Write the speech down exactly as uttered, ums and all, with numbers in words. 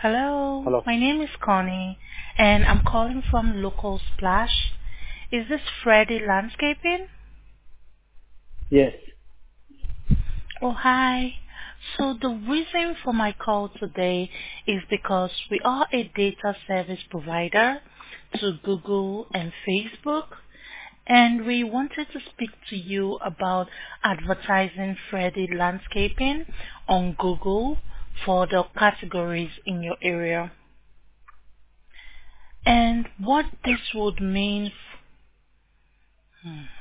Hello, Hello. my name is Connie, and I'm calling from Local Splash. Is this Freddy Landscaping? Yes. Oh, hi. So the reason for my call today is because we are a data service provider to Google and Facebook, and we wanted to speak to you about advertising Freddy Landscaping on Google for the categories in your area. And what this would mean. f- hmm.